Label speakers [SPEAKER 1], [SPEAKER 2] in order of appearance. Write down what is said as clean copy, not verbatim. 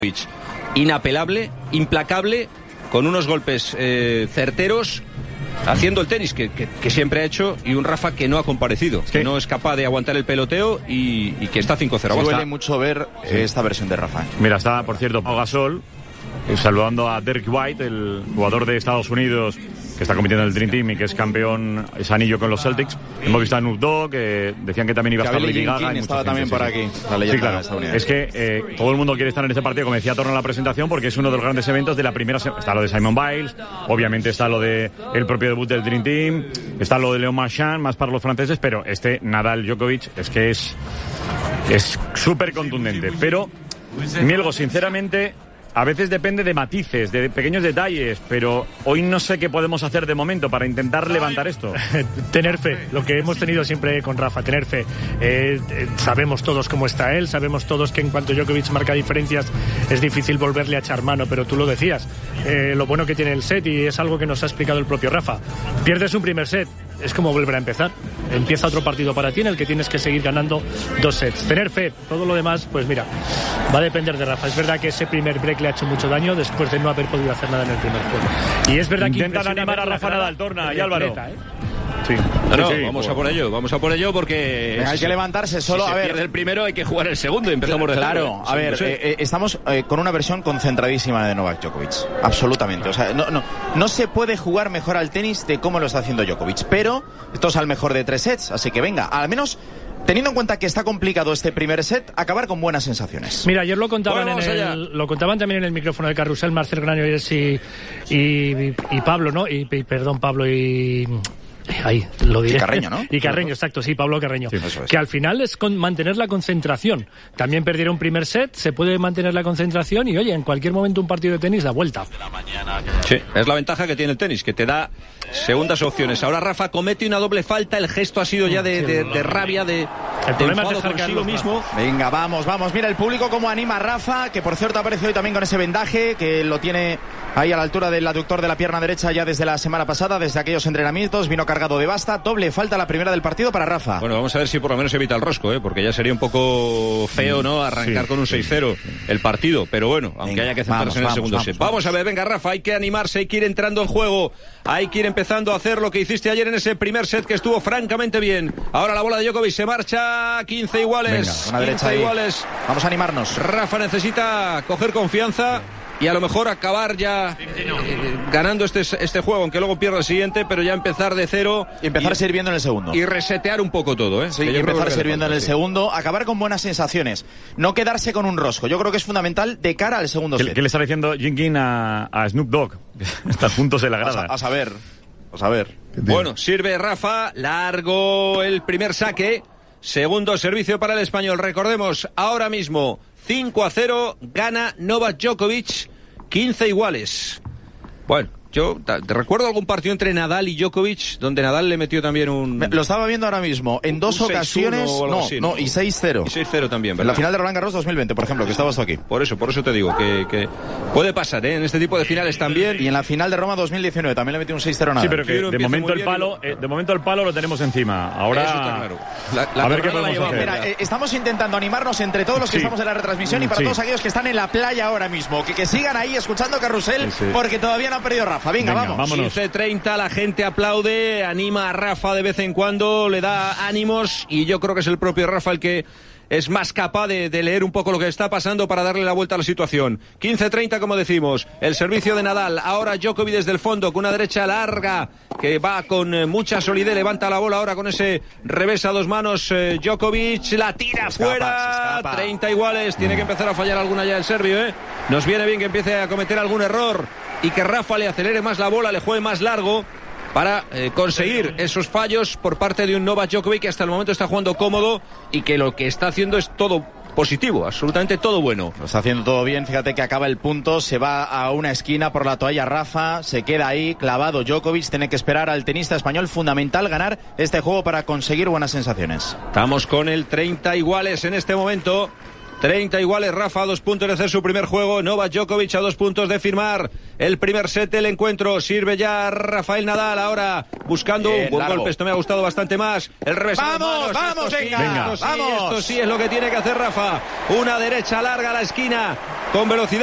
[SPEAKER 1] Inapelable, implacable, con unos golpes certeros, haciendo el tenis que siempre ha hecho, y un Rafa que no ha comparecido, que no es capaz de aguantar el peloteo y que está 5-0.
[SPEAKER 2] Duele mucho ver esta versión de Rafa.
[SPEAKER 3] Mira, está, por cierto, Pau Gasol saludando a Derek White, el jugador de Estados Unidos que está compitiendo en el Dream Team y que es campeón, es anillo con los Celtics. Hemos visto a Snoop Dogg, que decían que también iba a estar Lady Gaga.
[SPEAKER 2] Estaba también por aquí, la leyenda estadounidense.
[SPEAKER 3] Es que todo el mundo quiere estar en este partido, como decía Torno en la presentación, porque es uno de los grandes eventos de la primera semana. Está lo de Simon Biles, obviamente está lo de el propio debut del Dream Team, está lo de Léon Marchand, más para los franceses, pero Nadal Djokovic es que es súper contundente. Pero, Mielgo, sinceramente, a veces depende de matices, de pequeños detalles, pero hoy no sé qué podemos hacer de momento para intentar levantar esto.
[SPEAKER 4] Tener fe, lo que hemos tenido siempre con Rafa, tener fe. Sabemos todos cómo está él, sabemos todos que en cuanto Djokovic marca diferencias es difícil volverle a echar mano, pero tú lo decías, lo bueno que tiene el set, y es algo que nos ha explicado el propio Rafa. Pierdes un primer set, es como volver a empezar. Empieza otro partido para ti en el que tienes que seguir ganando 2 sets. Tener fe, todo lo demás, pues mira, va a depender de Rafa. Es verdad que ese primer break le ha hecho mucho daño después de no haber podido hacer nada en el primer juego. Y es verdad que
[SPEAKER 3] intentan animar a Rafa Nadal, Torna y Álvaro.
[SPEAKER 1] Sí. Vamos a por ello porque
[SPEAKER 2] hay que levantarse solo.
[SPEAKER 1] Si se pierde el primero, hay que jugar el segundo y empezamos de
[SPEAKER 2] cero. A ver, estamos con una versión concentradísima de Novak Djokovic, absolutamente. O sea, no se puede jugar mejor al tenis de cómo lo está haciendo Djokovic, pero esto es al mejor de 3 sets, así que venga, al menos teniendo en cuenta que está complicado este primer set, acabar con buenas sensaciones.
[SPEAKER 4] Mira, ayer lo contaban lo contaban también en el micrófono de Carrusel, Marcel Granollers y Pablo, ¿no? Perdón, Pablo y... Ahí, lo diré.
[SPEAKER 2] Y Carreño, ¿no?
[SPEAKER 4] Y Carreño, exacto, sí, Pablo Carreño. Sí, que al final es mantener la concentración. También perdieron un primer set, se puede mantener la concentración y, oye, en cualquier momento un partido de tenis da vuelta.
[SPEAKER 1] Sí, es la ventaja que tiene el tenis, que te da segundas opciones. Ahora Rafa comete una doble falta, el gesto ha sido ya de rabia, de
[SPEAKER 4] problema es dejar
[SPEAKER 1] consigo mismo.
[SPEAKER 2] Venga, vamos. Mira el público cómo anima a Rafa, que por cierto aparece hoy también con ese vendaje, que lo tiene ahí a la altura del aductor de la pierna derecha ya desde la semana pasada, desde aquellos entrenamientos, vino cargado de basta. Doble falta, la primera del partido para Rafa.
[SPEAKER 1] Bueno, vamos a ver si por lo menos evita el rosco, porque ya sería un poco feo, ¿no? Arrancar con un 6-0 el partido, pero bueno, aunque haya que centrarse en el segundo set. Vamos a ver, venga Rafa, hay que animarse, hay que ir entrando en juego, hay que ir empezando a hacer lo que hiciste ayer en ese primer set que estuvo francamente bien. Ahora la bola de Djokovic se marcha, 15 iguales.
[SPEAKER 2] Venga, una derecha
[SPEAKER 1] 15 iguales.
[SPEAKER 2] Vamos a animarnos.
[SPEAKER 1] Rafa necesita coger confianza y a lo mejor acabar ya ganando este juego, aunque luego pierda el siguiente, pero ya empezar de cero.
[SPEAKER 2] Y empezar sirviendo en el segundo.
[SPEAKER 1] Y resetear un poco todo,
[SPEAKER 2] Sí, y empezar sirviendo en el segundo, acabar con buenas sensaciones. No quedarse con un rosco. Yo creo que es fundamental de cara al segundo set.
[SPEAKER 3] ¿Qué le está diciendo Jinkin a Snoop Dogg? Están juntos en la grada.
[SPEAKER 2] A saber.
[SPEAKER 1] Bueno, sirve Rafa, largo el primer saque. Segundo servicio para el español. Recordemos, ahora mismo 5-0, gana Novak Djokovic, 15 iguales. Bueno, yo te recuerdo algún partido entre Nadal y Djokovic donde Nadal le metió también
[SPEAKER 2] Lo estaba viendo ahora mismo, en 2 ocasiones,
[SPEAKER 1] así,
[SPEAKER 2] y 6-0.
[SPEAKER 1] Y 6-0 también, ¿verdad?
[SPEAKER 2] En la final de Roland Garros 2020, por ejemplo, que estabas tú aquí.
[SPEAKER 1] Por eso te digo que puede pasar, en este tipo de finales también.
[SPEAKER 2] Y en la final de Roma 2019 también le metió un 6-0 Nadal.
[SPEAKER 3] Sí, pero que de momento el palo lo tenemos encima. Ahora
[SPEAKER 1] eso está claro.
[SPEAKER 3] A ver qué podemos hacer.
[SPEAKER 2] Mira, estamos intentando animarnos entre todos los que estamos en la retransmisión y para todos aquellos que están en la playa ahora mismo, que sigan ahí escuchando Carrusel, porque todavía no ha perdido Rafa. Venga, vámonos.
[SPEAKER 1] 15-30, la gente aplaude, anima a Rafa de vez en cuando, le da ánimos, y yo creo que es el propio Rafa el que es más capaz de leer un poco lo que está pasando para darle la vuelta a la situación. 15-30, como decimos, el servicio de Nadal. Ahora Djokovic desde el fondo, con una derecha larga, que va con mucha solidez, levanta la bola ahora con ese revés a 2 manos. Djokovic la tira fuera, 30 iguales, tiene que empezar a fallar alguna ya el serbio, Nos viene bien que empiece a cometer algún error y que Rafa le acelere más la bola, le juegue más largo para conseguir esos fallos por parte de un Novak Djokovic que hasta el momento está jugando cómodo y que lo que está haciendo es todo positivo, absolutamente todo bueno.
[SPEAKER 2] Lo está haciendo todo bien, fíjate que acaba el punto, se va a una esquina por la toalla Rafa, se queda ahí clavado Djokovic, tiene que esperar al tenista español, fundamental ganar este juego para conseguir buenas sensaciones.
[SPEAKER 1] Estamos con el 30 iguales en este momento. 30 iguales, Rafa a 2 puntos de hacer su primer juego, Novak Djokovic a 2 puntos de firmar el primer set del encuentro. Sirve ya Rafael Nadal ahora buscando un buen golpe, esto me ha gustado bastante más, el revés.
[SPEAKER 2] Vamos, venga,
[SPEAKER 1] esto sí es lo que tiene que hacer Rafa, una derecha larga a la esquina con velocidad.